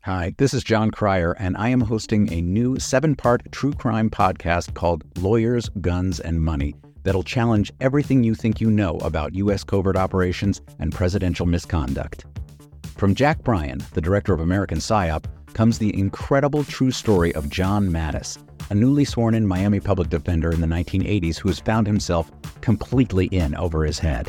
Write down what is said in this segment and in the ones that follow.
Hi, this is John Cryer, and I am hosting a new 7-part true crime podcast called Lawyers, Guns, and Money that'll challenge everything you think you know about U.S. covert operations and presidential misconduct. From Jack Bryan, the director of American PSYOP, comes the incredible true story of John Mattis, a newly sworn-in Miami public defender in the 1980s who has found himself completely in over his head.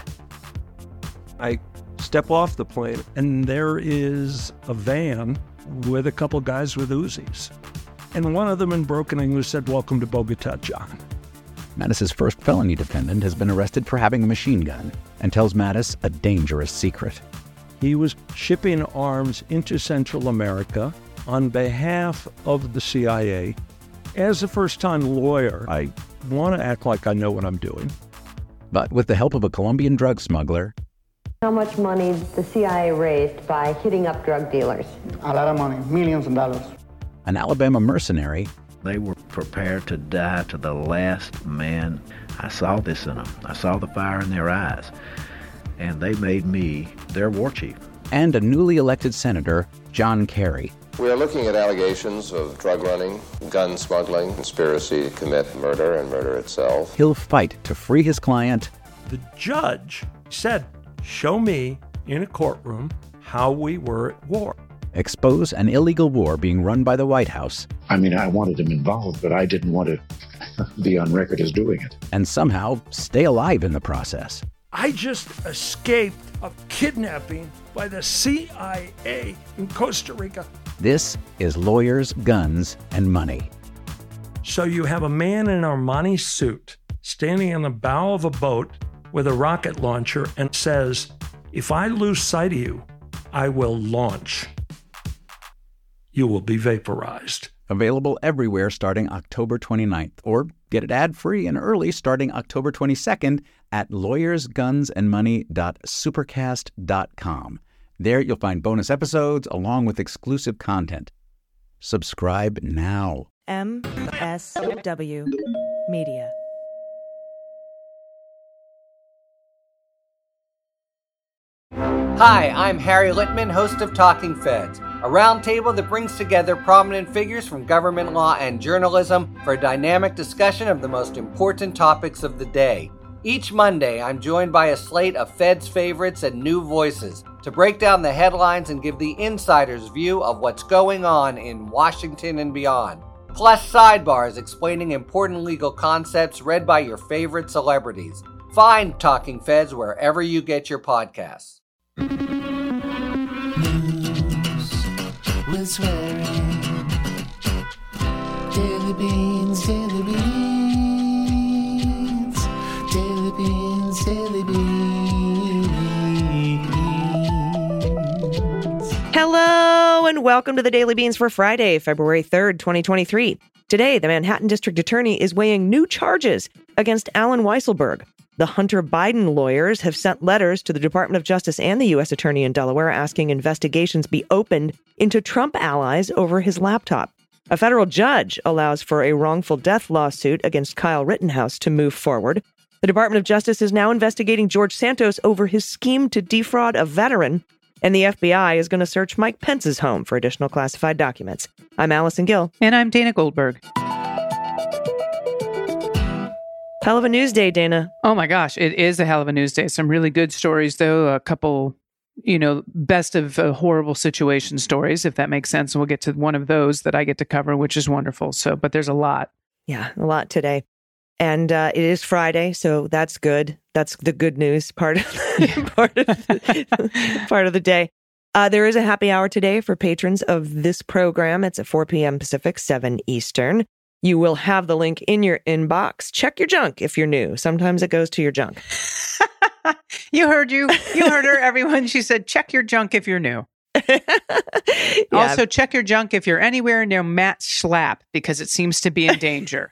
I step off the plane, and there is a van with a couple guys with Uzis. And one of them in broken English said, "Welcome to Bogota, John." Mattis's first felony defendant has been arrested for having a machine gun and tells Mattis a dangerous secret. He was shipping arms into Central America on behalf of the CIA. As a first-time lawyer, I want to act like I know what I'm doing. But with the help of a Colombian drug smuggler, how much money the CIA raised by hitting up drug dealers? A lot of money, millions of dollars. An Alabama mercenary, they were prepared to die to the last man. I saw this in them. I saw the fire in their eyes. And they made me their war chief. And a newly elected senator, John Kerry. We are looking at allegations of drug running, gun smuggling, conspiracy to commit murder and murder itself. He'll fight to free his client. The judge said, "Show me in a courtroom how we were at war." Expose an illegal war being run by the White House. I mean, I wanted him involved, but I didn't want to be on record as doing it. And somehow stay alive in the process. I just escaped a kidnapping by the CIA in Costa Rica. This is Lawyers, Guns, and Money. So you have a man in an Armani suit standing on the bow of a boat with a rocket launcher and says, "If I lose sight of you, I will launch. You will be vaporized." Available everywhere starting October 29th, or get it ad-free and early starting October 22nd at lawyersgunsandmoney.supercast.com. There you'll find bonus episodes along with exclusive content. Subscribe now. MSW Media. Hi, I'm Harry Litman, host of Talking Feds, a roundtable that brings together prominent figures from government law and journalism for a dynamic discussion of the most important topics of the day. Each Monday, I'm joined by a slate of Feds favorites and new voices to break down the headlines and give the insider's view of what's going on in Washington and beyond. Plus sidebars explaining important legal concepts read by your favorite celebrities. Find Talking Feds wherever you get your podcasts. News with swearing. Daily beans, daily beans. Daily beans, daily beans. Hello and welcome to the Daily Beans for Friday, February 3rd, 2023. Today, the Manhattan District Attorney is weighing new charges against Allen Weisselberg. The Hunter Biden lawyers have sent letters to the Department of Justice and the U.S. Attorney in Delaware asking investigations be opened into Trump allies over his laptop. A federal judge allows for a wrongful death lawsuit against Kyle Rittenhouse to move forward. The Department of Justice is now investigating George Santos over his scheme to defraud a veteran. And the FBI is going to search Mike Pence's home for additional classified documents. I'm Allison Gill. And I'm Dana Goldberg. Hell of a news day, Dana. Oh my gosh, it is a hell of a news day. Some really good stories, though. A couple, best of horrible situation stories, if that makes sense. And we'll get to one of those that I get to cover, which is wonderful. But there's a lot. Yeah, a lot today. And it is Friday, so that's good. That's the good news part of the day. There is a happy hour today for patrons of this program. It's at 4 p.m. Pacific, 7 Eastern. You will have the link in your inbox. Check your junk if you're new. Sometimes it goes to your junk. You heard her, everyone. She said, check your junk if you're new. Yeah. Also, check your junk if you're anywhere near Matt Schlapp, because it seems to be in danger.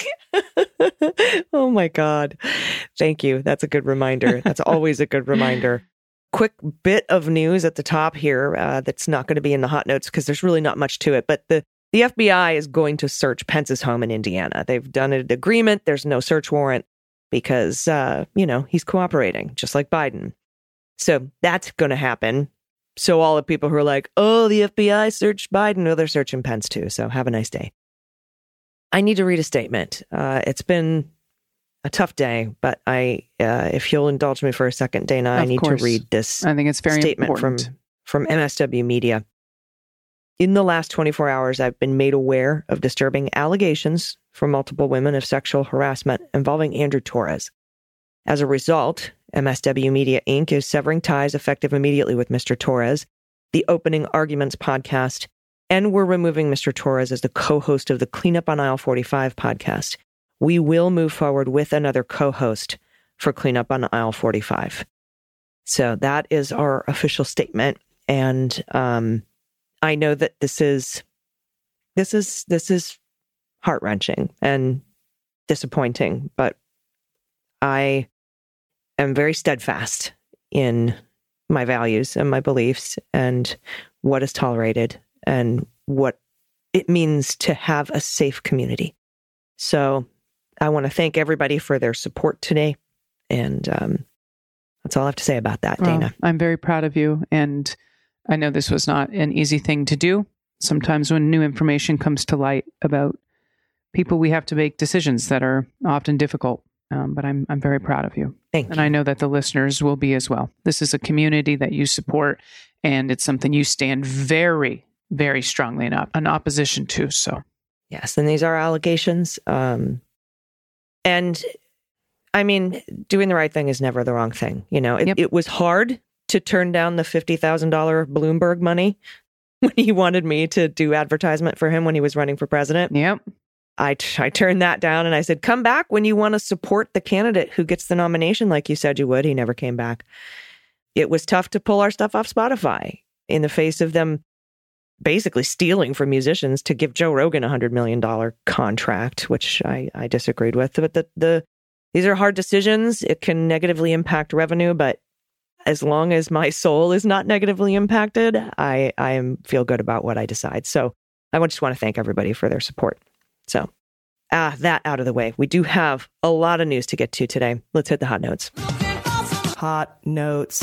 Oh my God. Thank you. That's a good reminder. That's always a good reminder. Quick bit of news at the top here that's not going to be in the hot notes because there's really not much to it. But the FBI is going to search Pence's home in Indiana. They've done an agreement. There's no search warrant because, he's cooperating, just like Biden. So that's going to happen So all the people who are like, oh, the FBI searched Biden, no, they're searching Pence too. So have a nice day. I need to read a statement. It's been a tough day, but if you'll indulge me for a second, Dana, I need to read this. I think it's very statement important. from MSW Media. In the last 24 hours, I've been made aware of disturbing allegations from multiple women of sexual harassment involving Andrew Torres. As a result, MSW Media Inc. is severing ties effective immediately with Mr. Torres, the Opening Arguments podcast, and we're removing Mr. Torres as the co-host of the Cleanup on Aisle 45 podcast. We will move forward with another co-host for Cleanup on Aisle 45. So that is our official statement. And I know that this is heart-wrenching and disappointing, but I am very steadfast in my values and my beliefs and what is tolerated and what it means to have a safe community. So I want to thank everybody for their support today. And that's all I have to say about that, Dana. I'm very proud of you. And I know this was not an easy thing to do. Sometimes when new information comes to light about people, we have to make decisions that are often difficult. But I'm very proud of you. Thank you. And I know that the listeners will be as well. This is a community that you support, and it's something you stand very, very strongly in opposition to. So, yes, and these are allegations. And I mean, doing the right thing is never the wrong thing. You know, it was hard to turn down the $50,000 Bloomberg money when he wanted me to do advertisement for him when he was running for president. Yep. I turned that down and I said, come back when you want to support the candidate who gets the nomination like you said you would. He never came back. It was tough to pull our stuff off Spotify in the face of them basically stealing from musicians to give Joe Rogan a $100 million contract, which I disagreed with. But these are hard decisions. It can negatively impact revenue, but as long as my soul is not negatively impacted, I feel good about what I decide. So I just want to thank everybody for their support. So, that out of the way. We do have a lot of news to get to today. Let's hit the hot notes. Hot notes.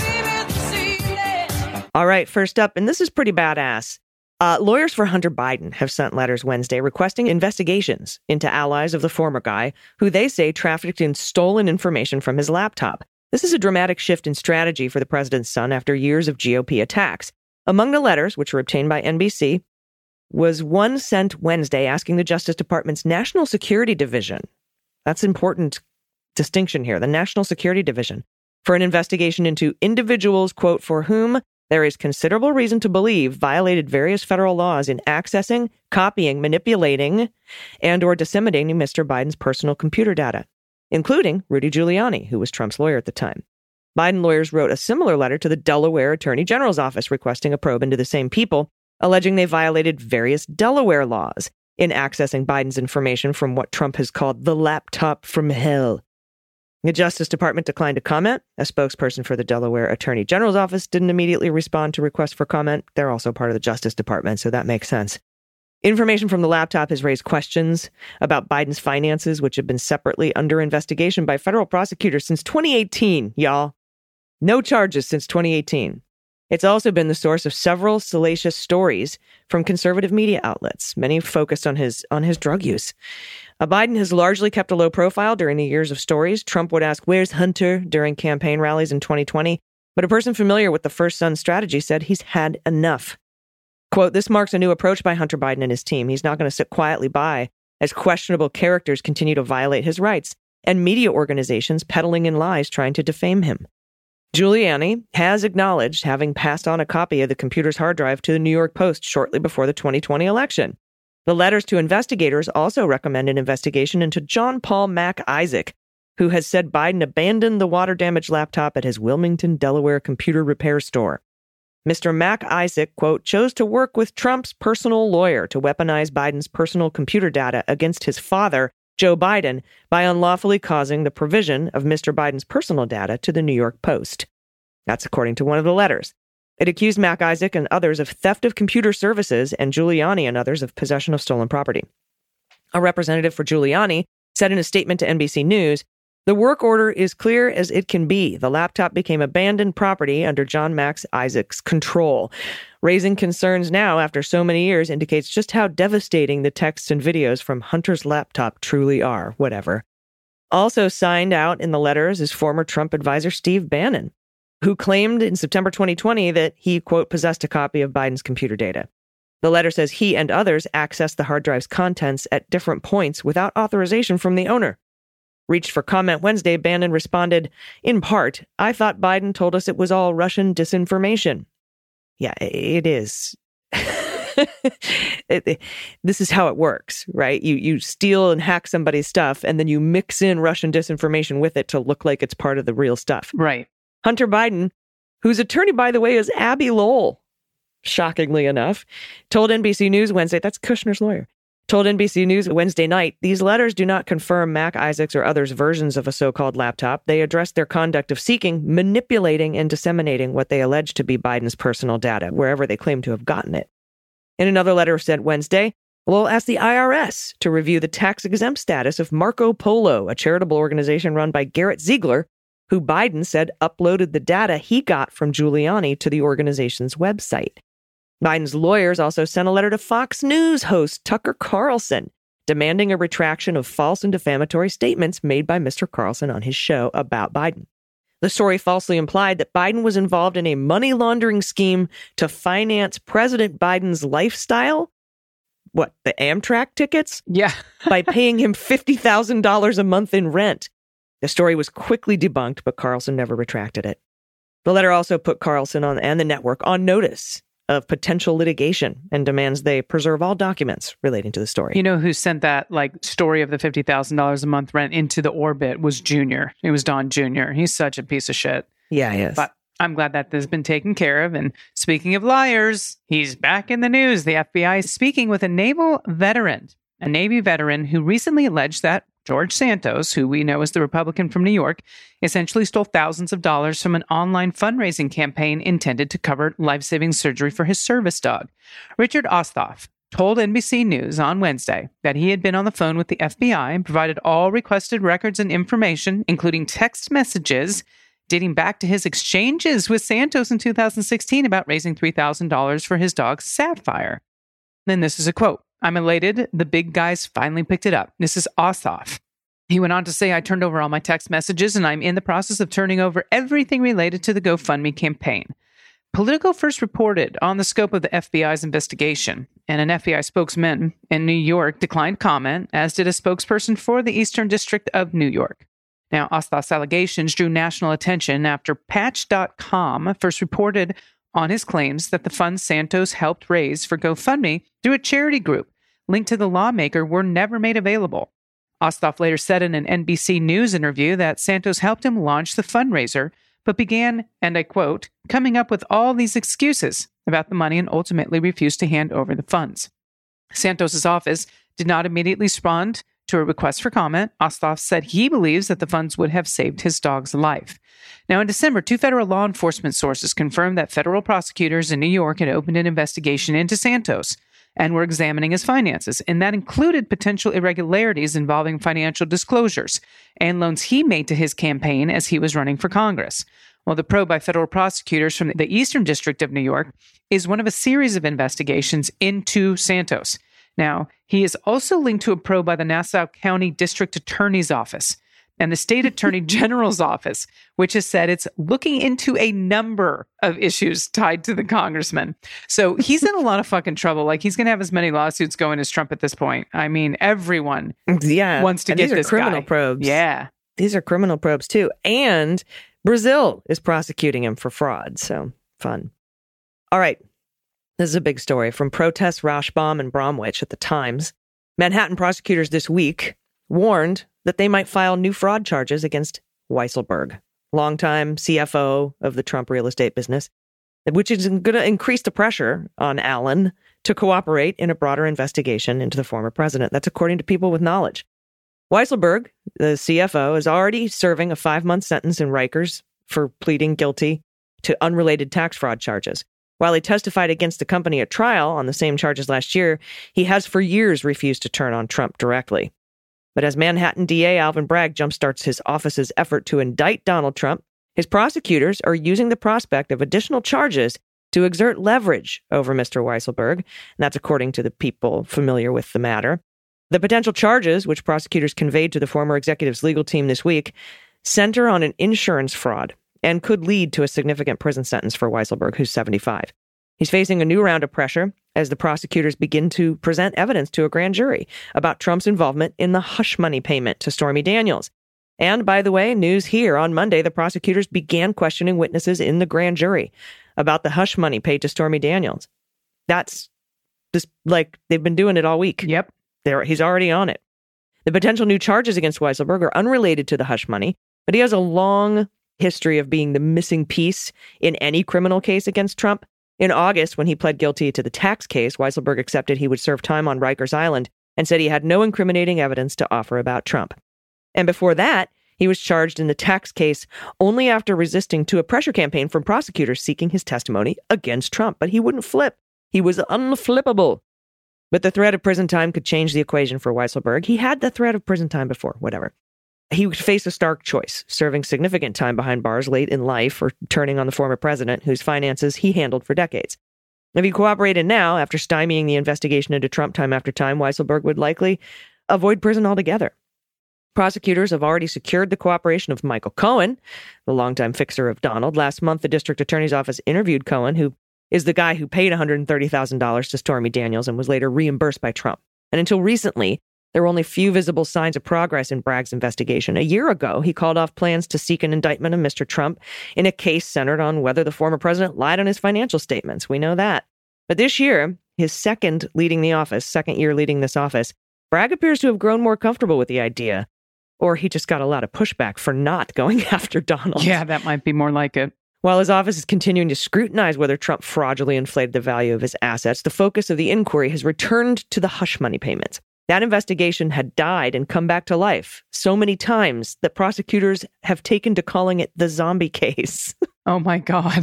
All right, first up, and this is pretty badass. Lawyers for Hunter Biden have sent letters Wednesday requesting investigations into allies of the former guy who they say trafficked in stolen information from his laptop. This is a dramatic shift in strategy for the president's son after years of GOP attacks. Among the letters, which were obtained by NBC, was one sent Wednesday asking the Justice Department's National Security Division, that's important distinction here, the National Security Division, for an investigation into individuals, quote, for whom there is considerable reason to believe violated various federal laws in accessing, copying, manipulating, and or disseminating Mr. Biden's personal computer data, including Rudy Giuliani, who was Trump's lawyer at the time. Biden lawyers wrote a similar letter to the Delaware Attorney General's office requesting a probe into the same people, alleging they violated various Delaware laws in accessing Biden's information from what Trump has called the laptop from hell. The Justice Department declined to comment. A spokesperson for the Delaware Attorney General's office didn't immediately respond to requests for comment. They're also part of the Justice Department, so that makes sense. Information from the laptop has raised questions about Biden's finances, which have been separately under investigation by federal prosecutors since 2018, y'all. No charges since 2018. It's also been the source of several salacious stories from conservative media outlets, many focused on his drug use. Biden has largely kept a low profile during the years of stories. Trump would ask, "Where's Hunter?" during campaign rallies in 2020. But a person familiar with the First Son strategy said he's had enough. Quote, "This marks a new approach by Hunter Biden and his team. He's not going to sit quietly by as questionable characters continue to violate his rights and media organizations peddling in lies trying to defame him." Giuliani has acknowledged having passed on a copy of the computer's hard drive to the New York Post shortly before the 2020 election. The letters to investigators also recommend an investigation into John Paul Mac Isaac, who has said Biden abandoned the water-damaged laptop at his Wilmington, Delaware computer repair store. Mr. Mac Isaac, quote, chose to work with Trump's personal lawyer to weaponize Biden's personal computer data against his father, Joe Biden, by unlawfully causing the provision of Mr. Biden's personal data to the New York Post. That's according to one of the letters. It accused Mac Isaac and others of theft of computer services and Giuliani and others of possession of stolen property. A representative for Giuliani said in a statement to NBC News, The work order is clear as it can be. The laptop became abandoned property under John Max Isaac's control. Raising concerns now after so many years indicates just how devastating the texts and videos from Hunter's laptop truly are. Whatever. Also signed out in the letters is former Trump advisor Steve Bannon, who claimed in September 2020 that he, quote, possessed a copy of Biden's computer data. The letter says he and others accessed the hard drive's contents at different points without authorization from the owner. Reached for comment Wednesday, Bannon responded, in part, I thought Biden told us it was all Russian disinformation. Yeah, it is. This is how it works, right? You steal and hack somebody's stuff, and then you mix in Russian disinformation with it to look like it's part of the real stuff. Right. Hunter Biden, whose attorney, by the way, is Abby Lowell, shockingly enough, told NBC News Wednesday, that's Kushner's lawyer, told NBC News Wednesday night, these letters do not confirm Mac Isaacs or others' versions of a so-called laptop. They address their conduct of seeking, manipulating, and disseminating what they allege to be Biden's personal data, wherever they claim to have gotten it. In another letter sent Wednesday, Lowell asked the IRS to review the tax-exempt status of Marco Polo, a charitable organization run by Garrett Ziegler, who Biden said uploaded the data he got from Giuliani to the organization's website. Biden's lawyers also sent a letter to Fox News host Tucker Carlson, demanding a retraction of false and defamatory statements made by Mr. Carlson on his show about Biden. The story falsely implied that Biden was involved in a money laundering scheme to finance President Biden's lifestyle. What, the Amtrak tickets? Yeah. By paying him $50,000 a month in rent. The story was quickly debunked, but Carlson never retracted it. The letter also put Carlson and the network on notice of potential litigation and demands they preserve all documents relating to the story. You know who sent that story of the $50,000 a month rent into the orbit was Junior. It was Don Jr. He's such a piece of shit. Yeah, he is. But I'm glad that this has been taken care of. And speaking of liars, he's back in the news. The FBI is speaking with a naval veteran, a Navy veteran who recently alleged that George Santos, who we know is the Republican from New York, essentially stole thousands of dollars from an online fundraising campaign intended to cover life-saving surgery for his service dog. Richard Osthoff told NBC News on Wednesday that he had been on the phone with the FBI and provided all requested records and information, including text messages dating back to his exchanges with Santos in 2016 about raising $3,000 for his dog, Sapphire. Then this is a quote. I'm elated. The big guys finally picked it up. This is Osthoff. He went on to say, I turned over all my text messages and I'm in the process of turning over everything related to the GoFundMe campaign. Politico first reported on the scope of the FBI's investigation, and an FBI spokesman in New York declined comment, as did a spokesperson for the Eastern District of New York. Now, Osthoff's allegations drew national attention after Patch.com first reported on his claims that the funds Santos helped raise for GoFundMe through a charity group linked to the lawmaker were never made available. Osthoff later said in an NBC News interview that Santos helped him launch the fundraiser, but began, and I quote, coming up with all these excuses about the money and ultimately refused to hand over the funds. Santos's office did not immediately respond to a request for comment. Osthoff said he believes that the funds would have saved his dog's life. Now, in December, 2 federal law enforcement sources confirmed that federal prosecutors in New York had opened an investigation into Santos and were examining his finances, and that included potential irregularities involving financial disclosures and loans he made to his campaign as he was running for Congress. Well, the probe by federal prosecutors from the Eastern District of New York is one of a series of investigations into Santos. Now, he is also linked to a probe by the Nassau County District Attorney's Office and the State Attorney General's Office, which has said it's looking into a number of issues tied to the congressman. So he's in a lot of fucking trouble. He's going to have as many lawsuits going as Trump at this point. I mean, everyone wants to get this criminal guy. Probes. Yeah. These are criminal probes, too. And Brazil is prosecuting him for fraud. So fun. All right. This is a big story from protests Rashbaum and Bromwich at the Times. Manhattan prosecutors this week warned that they might file new fraud charges against Weisselberg, longtime CFO of the Trump real estate business, which is going to increase the pressure on Allen to cooperate in a broader investigation into the former president. That's according to people with knowledge. Weisselberg, the CFO, is already serving a 5-month sentence in Rikers for pleading guilty to unrelated tax fraud charges. While he testified against the company at trial on the same charges last year, he has for years refused to turn on Trump directly. But as Manhattan DA Alvin Bragg jumpstarts his office's effort to indict Donald Trump, his prosecutors are using the prospect of additional charges to exert leverage over Mr. Weisselberg, and that's according to the people familiar with the matter. The potential charges, which prosecutors conveyed to the former executive's legal team this week, center on an insurance fraud and could lead to a significant prison sentence for Weisselberg, who's 75. He's facing a new round of pressure as the prosecutors begin to present evidence to a grand jury about Trump's involvement in the hush money payment to Stormy Daniels. And by the way, news here on Monday, the prosecutors began questioning witnesses in the grand jury about the hush money paid to Stormy Daniels. That's just like they've been doing it all week. Yep. He's already on it. The potential new charges against Weisselberg are unrelated to the hush money, but he has a long history of being the missing piece in any criminal case against Trump. In August, when he pled guilty to the tax case, Weisselberg accepted he would serve time on Rikers Island and said he had no incriminating evidence to offer about Trump. And before that, he was charged in the tax case only after resisting to a pressure campaign from prosecutors seeking his testimony against Trump. But he wouldn't flip. He was unflippable. But the threat of prison time could change the equation for Weisselberg. He had the threat of prison time before, whatever. He would face a stark choice, serving significant time behind bars late in life or turning on the former president whose finances he handled for decades. If he cooperated now, after stymieing the investigation into Trump time after time, Weisselberg would likely avoid prison altogether. Prosecutors have already secured the cooperation of Michael Cohen, the longtime fixer of Donald. Last month, the district attorney's office interviewed Cohen, who is the guy who paid $130,000 to Stormy Daniels and was later reimbursed by Trump. And until recently, there were only few visible signs of progress in Bragg's investigation. A year ago, he called off plans to seek an indictment of Mr. Trump in a case centered on whether the former president lied on his financial statements. We know that. But this year, his second year leading this office, Bragg appears to have grown more comfortable with the idea. Or he just got a lot of pushback for not going after Donald. Yeah, that might be more like it. While his office is continuing to scrutinize whether Trump fraudulently inflated the value of his assets, the focus of the inquiry has returned to the hush money payments. That investigation had died and come back to life so many times that prosecutors have taken to calling it the zombie case. Oh my God.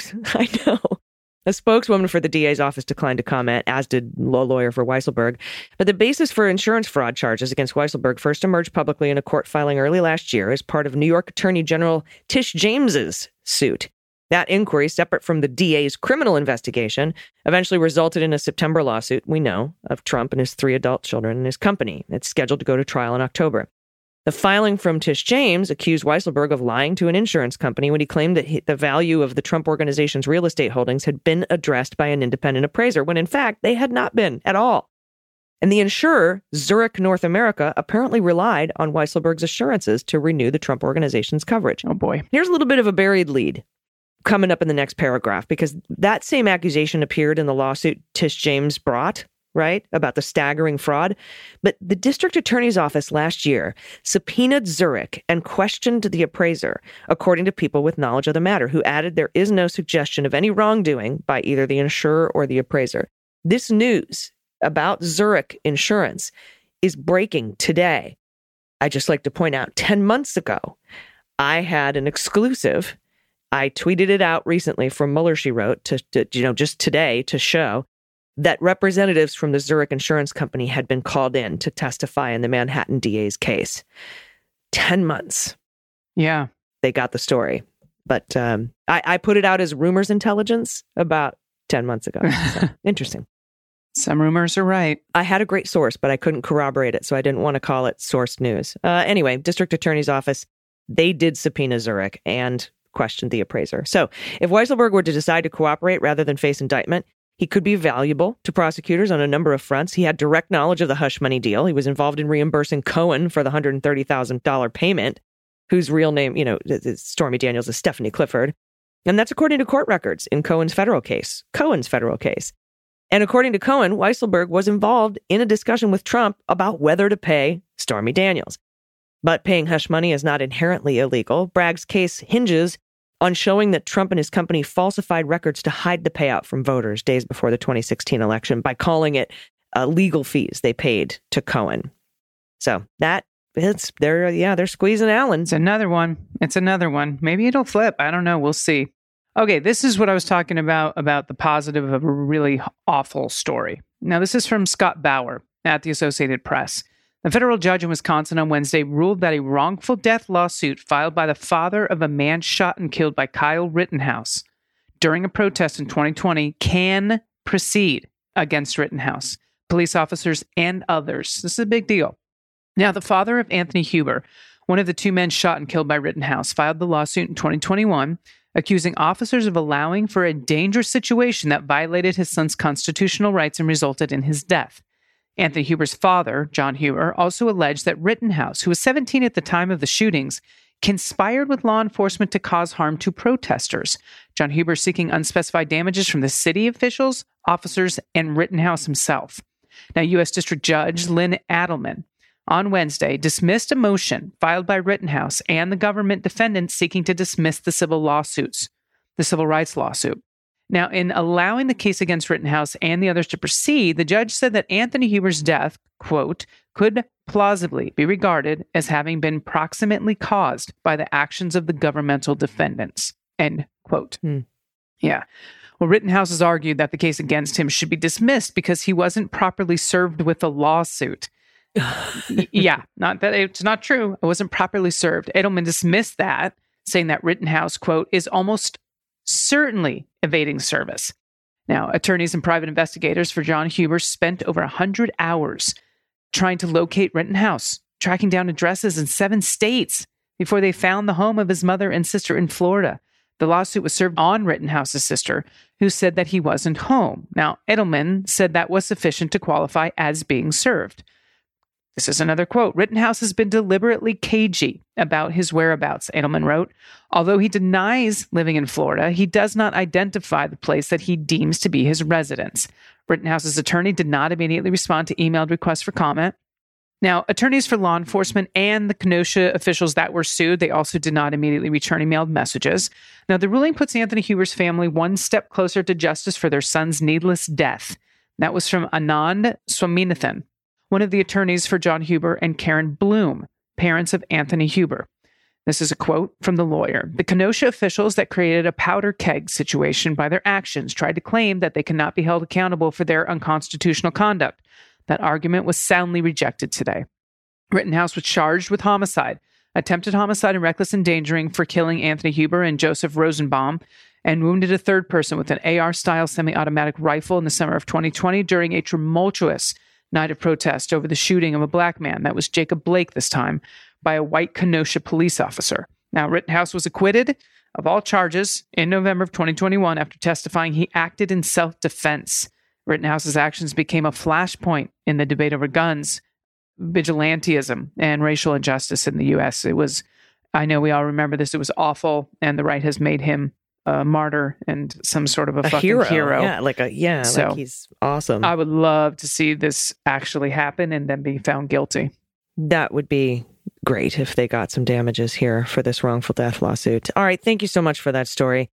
A spokeswoman for the DA's office declined to comment, as did a lawyer for Weisselberg. But the basis for insurance fraud charges against Weisselberg first emerged publicly in a court filing early last year as part of New York Attorney General Tish James's suit. That inquiry, separate from the DA's criminal investigation, eventually resulted in a September lawsuit, we know, of Trump and his 3 adult children and his company. It's scheduled to go to trial in October. The filing from Tish James accused Weisselberg of lying to an insurance company when he claimed that the value of the Trump Organization's real estate holdings had been addressed by an independent appraiser, when in fact they had not been at all. And the insurer, Zurich North America, apparently relied on Weisselberg's assurances to renew the Trump Organization's coverage. Oh boy. Here's a little bit of a buried lead coming up in the next paragraph, because that same accusation appeared in the lawsuit Tish James brought, right, about the staggering fraud. But the district attorney's office last year subpoenaed Zurich and questioned the appraiser, according to people with knowledge of the matter, who added there is no suggestion of any wrongdoing by either the insurer or the appraiser. This news about Zurich Insurance is breaking today. I'd just like to point out, 10 months ago, I had an exclusive. I tweeted it out recently from Mueller, she wrote, just today to show that representatives from the Zurich Insurance Company had been called in to testify in the Manhattan DA's case. 10 months. Yeah. They got the story. But I put it out as rumors intelligence about 10 months ago. So, interesting. Some rumors are right. I had a great source, but I couldn't corroborate it, so I didn't want to call it sourced news. Anyway, district attorney's office, they did subpoena Zurich and questioned the appraiser. So if Weisselberg were to decide to cooperate rather than face indictment, he could be valuable to prosecutors on a number of fronts. He had direct knowledge of the hush money deal. He was involved in reimbursing Cohen for the $130,000 payment, whose real name, Stormy Daniels, is Stephanie Clifford. And that's according to court records in Cohen's federal case. And according to Cohen, Weisselberg was involved in a discussion with Trump about whether to pay Stormy Daniels. But paying hush money is not inherently illegal. Bragg's case hinges on showing that Trump and his company falsified records to hide the payout from voters days before the 2016 election by calling it legal fees they paid to Cohen. So they're squeezing Allen. It's another one. Maybe it'll flip. I don't know. We'll see. Okay, this is what I was talking about the positive of a really awful story. Now, this is from Scott Bauer at the Associated Press. A federal judge in Wisconsin on Wednesday ruled that a wrongful death lawsuit filed by the father of a man shot and killed by Kyle Rittenhouse during a protest in 2020 can proceed against Rittenhouse, police officers, and others. This is a big deal. Now, the father of Anthony Huber, one of the two men shot and killed by Rittenhouse, filed the lawsuit in 2021, accusing officers of allowing for a dangerous situation that violated his son's constitutional rights and resulted in his death. Anthony Huber's father, John Huber, also alleged that Rittenhouse, who was 17 at the time of the shootings, conspired with law enforcement to cause harm to protesters. John Huber seeking unspecified damages from the city officials, officers, and Rittenhouse himself. Now, U.S. District Judge Lynn Adelman on Wednesday dismissed a motion filed by Rittenhouse and the government defendants seeking to dismiss the civil rights lawsuit. Now, in allowing the case against Rittenhouse and the others to proceed, the judge said that Anthony Huber's death, quote, could plausibly be regarded as having been proximately caused by the actions of the governmental defendants, end quote. Yeah. Well, Rittenhouse has argued that the case against him should be dismissed because he wasn't properly served with a lawsuit. Yeah, not that it's not true. It wasn't properly served. Edelman dismissed that, saying that Rittenhouse, quote, is almost certainly evading service. Now, attorneys and private investigators for John Huber spent over 100 hours trying to locate Rittenhouse, tracking down addresses in 7 states before they found the home of his mother and sister in Florida. The lawsuit was served on Rittenhouse's sister, who said that he wasn't home. Now, Edelman said that was sufficient to qualify as being served. This is another quote. Rittenhouse has been deliberately cagey about his whereabouts, Edelman wrote. Although he denies living in Florida, he does not identify the place that he deems to be his residence. Rittenhouse's attorney did not immediately respond to emailed requests for comment. Now, attorneys for law enforcement and the Kenosha officials that were sued, they also did not immediately return emailed messages. Now, the ruling puts Anthony Huber's family one step closer to justice for their son's needless death. That was from Anand Swaminathan, one of the attorneys for John Huber, and Karen Bloom, parents of Anthony Huber. This is a quote from the lawyer. The Kenosha officials that created a powder keg situation by their actions tried to claim that they cannot be held accountable for their unconstitutional conduct. That argument was soundly rejected today. Rittenhouse was charged with homicide, attempted homicide and reckless endangering for killing Anthony Huber and Joseph Rosenbaum, and wounded a third person with an AR-style semi-automatic rifle in the summer of 2020 during a tumultuous night of protest over the shooting of a black man, that was Jacob Blake this time, by a white Kenosha police officer. Now, Rittenhouse was acquitted of all charges in November of 2021 after testifying he acted in self-defense. Rittenhouse's actions became a flashpoint in the debate over guns, vigilantism, and racial injustice in the U.S. It was, I know we all remember this, it was awful, and the right has made him a martyr and some sort of a fucking hero. Yeah, like he's awesome. I would love to see this actually happen and then be found guilty. That would be great if they got some damages here for this wrongful death lawsuit. All right, thank you so much for that story.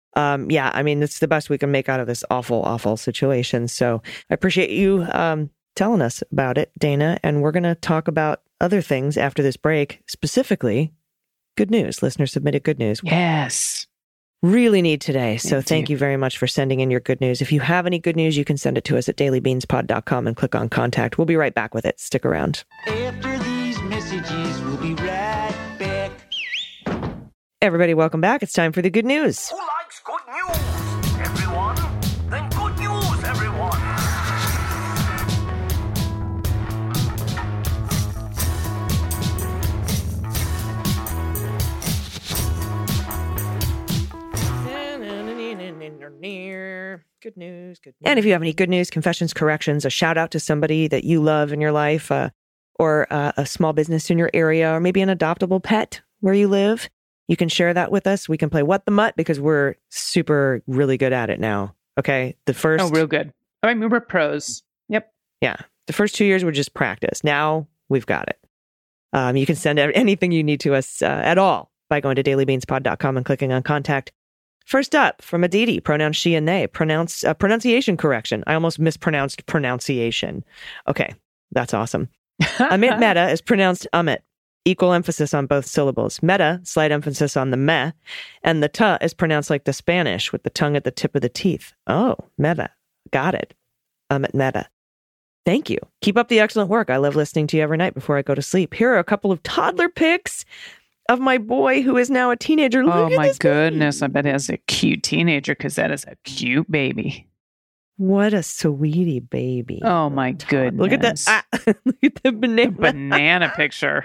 Yeah, I mean, it's the best we can make out of this awful, awful situation. So I appreciate you telling us about it, Dana. And we're going to talk about other things after this break, specifically good news. Listener submitted good news. Yes. Really need today. So thank you very much for sending in your good news. If you have any good news, you can send it to us at dailybeanspod.com and click on contact. We'll be right back with it. Stick around. After these messages, we'll be right back. Everybody, welcome back. It's time for the good news. Who likes good news? Everyone? Then good news, everyone. Good news. And if you have any good news, confessions, corrections, a shout out to somebody that you love in your life, or a small business in your area, or maybe an adoptable pet where you live, you can share that with us. We can play What the Mutt because we're really good at it now. Okay. Real good. I mean, we're pros. Yep. Yeah. The first 2 years were just practice. Now we've got it. You can send anything you need to us at all by going to dailybeanspod.com and clicking on contact. First up, from Aditi, pronouns she and they, pronunciation correction. I almost mispronounced pronunciation. Okay, that's awesome. Amit Mehta is pronounced Amit. Equal emphasis on both syllables. Meta, slight emphasis on the meh, and the ta is pronounced like the Spanish with the tongue at the tip of the teeth. Oh, Meta. Got it. Amit Mehta. Thank you. Keep up the excellent work. I love listening to you every night before I go to sleep. Here are a couple of toddler pics of my boy who is now a teenager. Look at my this goodness. baby. I bet he has a cute teenager because that is a cute baby. What a sweetie baby. Oh my goodness. Look at that. Look at the banana. Banana picture.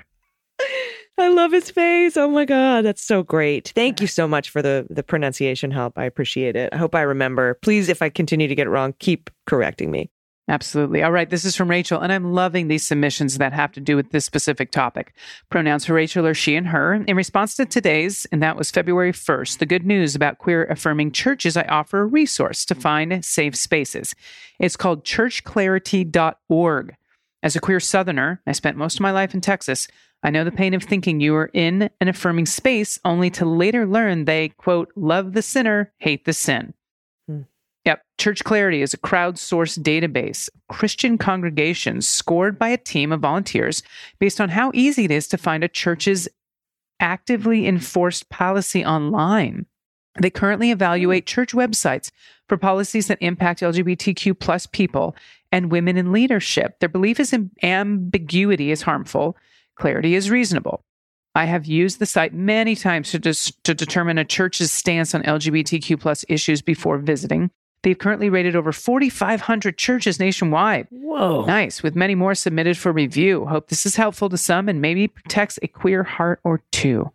I love his face. Oh my God. That's so great. Thank you so much for the pronunciation help. I appreciate it. I hope I remember. Please, if I continue to get it wrong, keep correcting me. Absolutely. All right. This is from Rachel, and I'm loving these submissions that have to do with this specific topic. Pronouns for Rachel are she and her. In response to today's, and that was February 1st, the good news about queer affirming churches, I offer a resource to find safe spaces. It's called churchclarity.org. As a queer Southerner, I spent most of my life in Texas. I know the pain of thinking you are in an affirming space only to later learn they, quote, love the sinner, hate the sin. Yep. Church Clarity is a crowdsourced database of Christian congregations scored by a team of volunteers based on how easy it is to find a church's actively enforced policy online. They currently evaluate church websites for policies that impact LGBTQ plus people and women in leadership. Their belief is ambiguity is harmful, clarity is reasonable. I have used the site many times to determine a church's stance on LGBTQ plus issues before visiting. They've currently rated over 4,500 churches nationwide. Whoa. Nice, with many more submitted for review. Hope this is helpful to some and maybe protects a queer heart or two.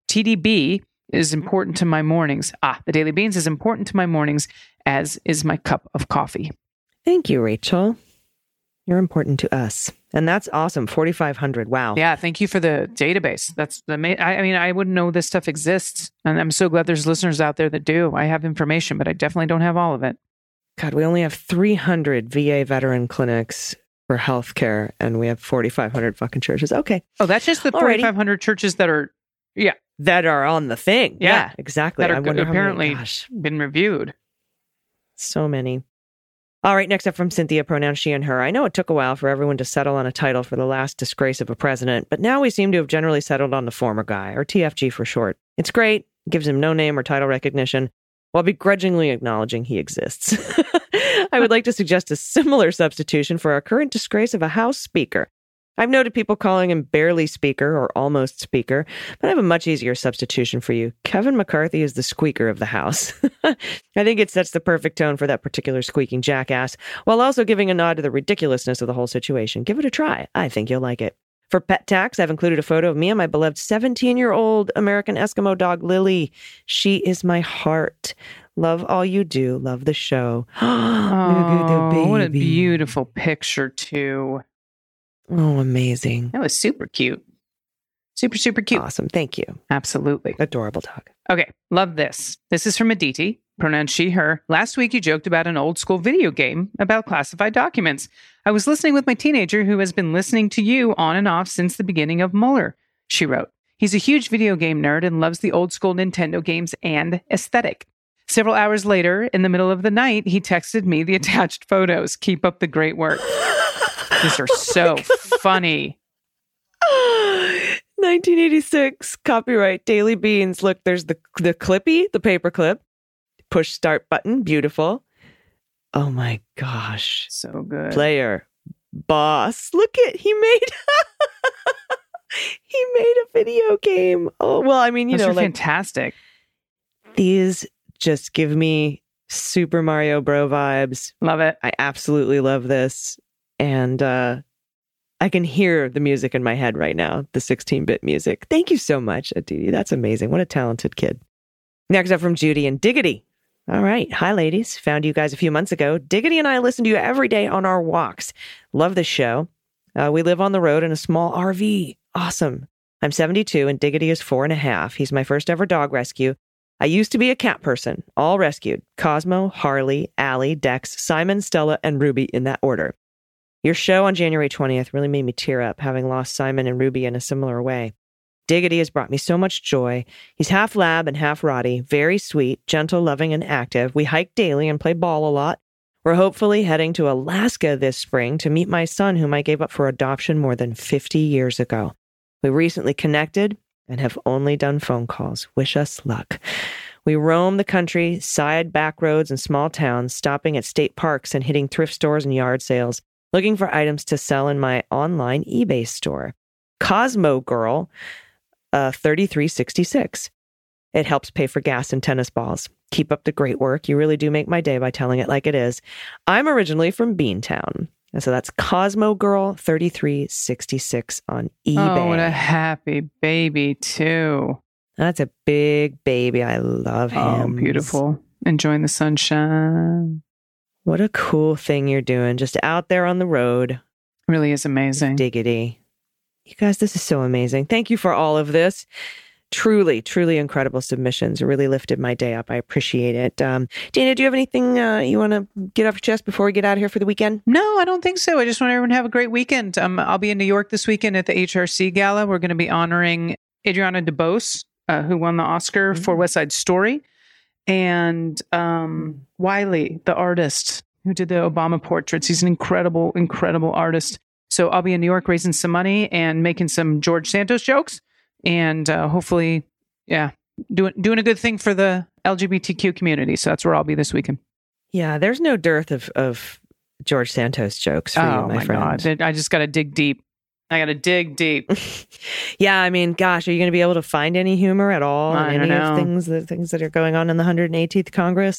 TDB is important to my mornings. The Daily Beans is important to my mornings, as is my cup of coffee. Thank you, Rachel. You're important to us. And that's awesome. 4,500. Wow. Yeah, thank you for the database. That's amazing. I mean, I wouldn't know this stuff exists. And I'm so glad there's listeners out there that do. I have information, but I definitely don't have all of it. God, we only have 300 VA veteran clinics for healthcare, and we have 4,500 fucking churches. Okay. Oh, that's just the 4,500 churches that are, that are on the thing. Yeah, exactly. That are I wonder apparently how many, been reviewed. So many. All right, next up from Cynthia, pronouns she and her. I know it took a while for everyone to settle on a title for the last disgrace of a president, but now we seem to have generally settled on the former guy, or TFG for short. It's great, gives him no name or title recognition, while begrudgingly acknowledging he exists. I would like to suggest a similar substitution for our current disgrace of a House Speaker. I've noted people calling him barely Speaker or almost Speaker, but I have a much easier substitution for you. Kevin McCarthy is the squeaker of the House. I think it sets the perfect tone for that particular squeaking jackass, while also giving a nod to the ridiculousness of the whole situation. Give it a try. I think you'll like it. For pet tax, I've included a photo of me and my beloved 17-year-old American Eskimo dog, Lily. She is my heart. Love all you do. Love the show. Oh, what a beautiful picture, too. Oh, amazing. That was super cute. Super, super cute. Awesome. Thank you. Absolutely. Adorable dog. Okay. Love this. This is from Aditi, pronouns she, her. Last week, you joked about an old school video game about classified documents. I was listening with my teenager who has been listening to you on and off since the beginning of Mueller, she wrote. He's a huge video game nerd and loves the old school Nintendo games and aesthetic. Several hours later, in the middle of the night, he texted me the attached photos. Keep up the great work. These are so funny. 1986, copyright Daily Beans. Look, there's the clippy, the paper clip. Push start button, beautiful. Oh my gosh. So good. Player, boss. Look at, he made a video game. Oh, well, I mean, Those know, are fantastic. These just give me Super Mario Bros. Vibes. Love it. I absolutely love this. And I can hear the music in my head right now, the 16-bit music. Thank you so much, Aditi. That's amazing. What a talented kid. Next up from Judy and Diggity. All right. Hi, ladies. Found you guys a few months ago. Diggity and I listen to you every day on our walks. Love the show. We live on the road in a small RV. Awesome. I'm 72 and Diggity is 4.5. He's my first ever dog rescue. I used to be a cat person, all rescued. Cosmo, Harley, Allie, Dex, Simon, Stella, and Ruby in that order. Your show on January 20th really made me tear up, having lost Simon and Ruby in a similar way. Diggity has brought me so much joy. He's half lab and half Roddy, very sweet, gentle, loving, and active. We hike daily and play ball a lot. We're hopefully heading to Alaska this spring to meet my son, whom I gave up for adoption more than 50 years ago. We recently connected and have only done phone calls. Wish us luck. We roam the country, side back roads and small towns, stopping at state parks and hitting thrift stores and yard sales. looking for items to sell in my online eBay store. Cosmo Girl 3366. It helps pay for gas and tennis balls. Keep up the great work. You really do make my day by telling it like it is. I'm originally from Beantown. And so that's Cosmo Girl 3366 on eBay. Oh, what a happy baby, too. That's a big baby. I love him. Oh, beautiful. Enjoying the sunshine. What a cool thing you're doing. Just out there on the road. Really is amazing. Diggity. You guys, this is so amazing. Thank you for all of this. Truly, truly incredible submissions. It really lifted my day up. I appreciate it. Dana, do you have anything you want to get off your chest before we get out of here for the weekend? No, I don't think so. I just want everyone to have a great weekend. I'll be in New York this weekend at the HRC Gala. We're going to be honoring Adriana DeBose, who won the Oscar for West Side Story, and Wiley, the artist who did the Obama portraits. He's an incredible, incredible artist. So I'll be in New York raising some money and making some George Santos jokes. And hopefully, doing a good thing for the LGBTQ community. So that's where I'll be this weekend. Yeah, there's no dearth of George Santos jokes for you, my friend. God. I just got to dig deep. Yeah, I mean, gosh, are you going to be able to find any humor at all in any of the things that are going on in the 118th Congress?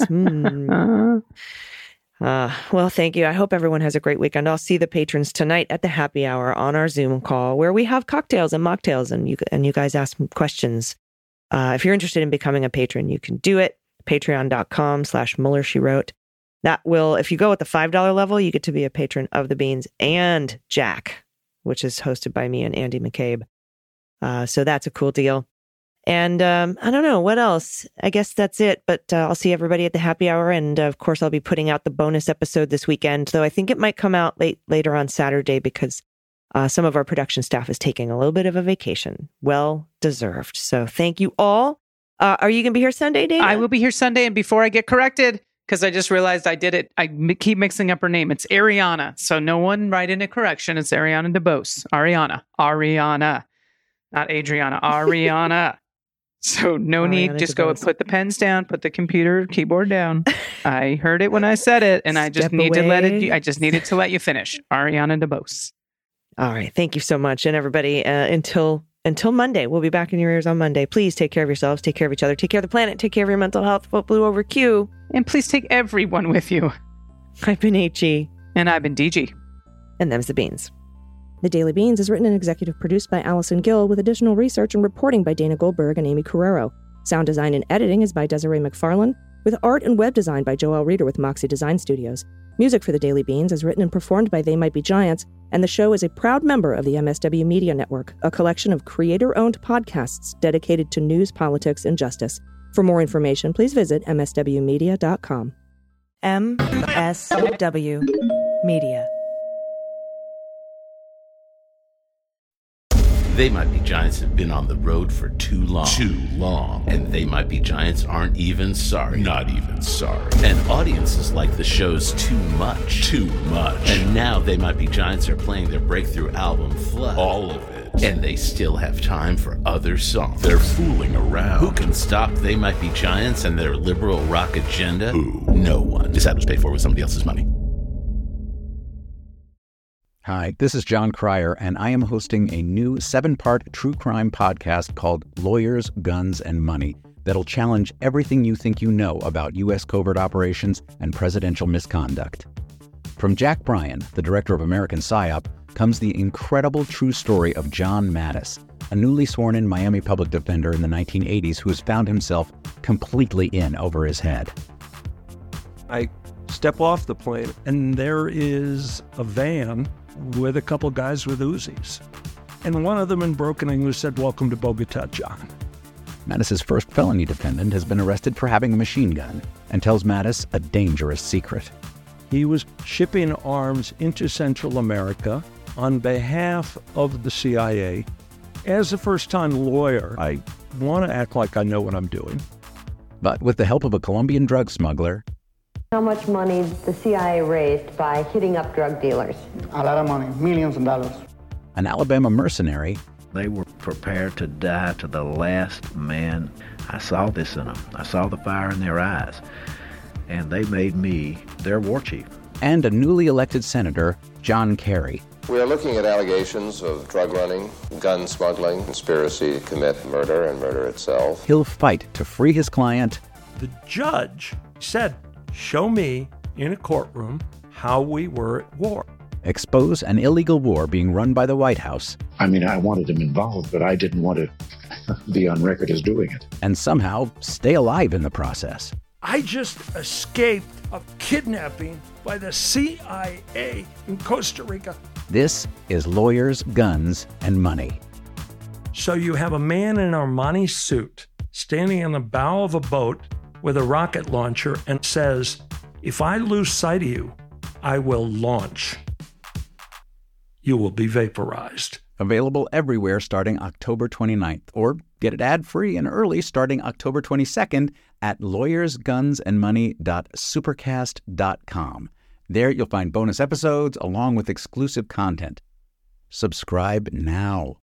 Well, thank you. I hope everyone has a great weekend. I'll see the patrons tonight at the happy hour on our Zoom call where we have cocktails and mocktails and you guys ask questions. If you're interested in becoming a patron, you can do it. Patreon.com/Mueller, she wrote. That will, if you go at the $5 level, you get to be a patron of the Beans and Jack, which is hosted by me and Andy McCabe. So that's a cool deal. And I don't know what else. I guess that's it. But I'll see everybody at the happy hour. And of course, I'll be putting out the bonus episode this weekend, though I think it might come out later on Saturday because some of our production staff is taking a little bit of a vacation. Well deserved. So thank you all. Are you going to be here Sunday, Dana? I will be here Sunday. And before I get corrected, because I just realized I did it, I keep mixing up her name. It's Ariana. So no one write in a correction. It's Ariana DeBose. Ariana. Not Adriana. Ariana. So no need, just go and put the pens down, put the keyboard down. I heard it when I said it, and I just need to needed to let you finish. Ariana DeBose. All right. Thank you so much. And everybody, until Monday, we'll be back in your ears on Monday. Please take care of yourselves, take care of each other, take care of the planet, take care of your mental health. Vote blue over Q. And please take everyone with you. I've been HE. And I've been DG. And them's the Beans. The Daily Beans is written and executive produced by Allison Gill with additional research and reporting by Dana Goldberg and Amy Carrero. Sound design and editing is by Desiree McFarlane, with art and web design by Joelle Reeder with Moxie Design Studios. Music for The Daily Beans is written and performed by They Might Be Giants, and the show is a proud member of the MSW Media Network, a collection of creator-owned podcasts dedicated to news, politics, and justice. For more information, please visit mswmedia.com. MSW Media. They Might Be Giants have been on the road for too long. And They Might Be Giants aren't even sorry. Not even sorry. And audiences like the shows too much. And now They Might Be Giants are playing their breakthrough album, Flood. All of it. And they still have time for other songs. They're fooling around. Who can stop They Might Be Giants and their liberal rock agenda? Who? No one. This ad was paid for with somebody else's money. Hi, this is John Cryer, and I am hosting a new 7-part true crime podcast called Lawyers, Guns, and Money that'll challenge everything you think you know about U.S. covert operations and presidential misconduct. From Jack Bryan, the director of American PSYOP, comes the incredible true story of John Mattis, a newly sworn-in Miami public defender in the 1980s who has found himself completely in over his head. I step off the plane, and there is a van with a couple guys with Uzis. And one of them in broken English said, "Welcome to Bogota, John." Mattis's first felony defendant has been arrested for having a machine gun and tells Mattis a dangerous secret. He was shipping arms into Central America on behalf of the CIA. As a first-time lawyer, I want to act like I know what I'm doing. But with the help of a Colombian drug smuggler, How much money the CIA raised by hitting up drug dealers? A lot of money, millions of dollars. an Alabama mercenary, they were prepared to die to the last man. I saw this in them. I saw the fire in their eyes. And they made me their war chief. and a newly elected Senator, John Kerry. We are looking at allegations of drug running, gun smuggling, conspiracy to commit murder and murder itself. He'll fight to free his client. The judge said, show me in a courtroom how we were at war. Expose an illegal war being run by the White House. I mean, I wanted him involved, but I didn't want to be on record as doing it. And somehow stay alive in the process. I just escaped a kidnapping by the CIA in Costa Rica. This is Lawyers, Guns, and Money. So you have a man in an Armani suit standing in the bow of a boat with a rocket launcher and says, if I lose sight of you, I will launch. You will be vaporized. Available everywhere starting October 29th, or get it ad-free and early starting October 22nd at lawyersgunsandmoney.supercast.com. There you'll find bonus episodes along with exclusive content. Subscribe now.